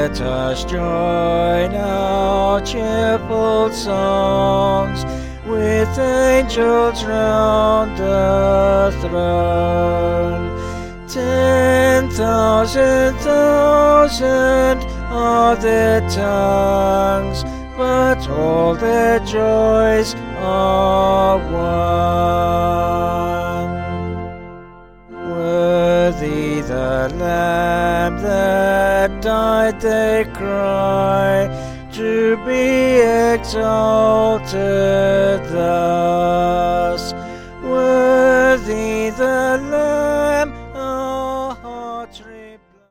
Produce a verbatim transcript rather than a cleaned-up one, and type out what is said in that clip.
let us join our cheerful songs with angels round the throne. Ten thousand thousand are their tongues, but all their joys are one. Worthy the Lamb that died, they cry, to be exalted thus.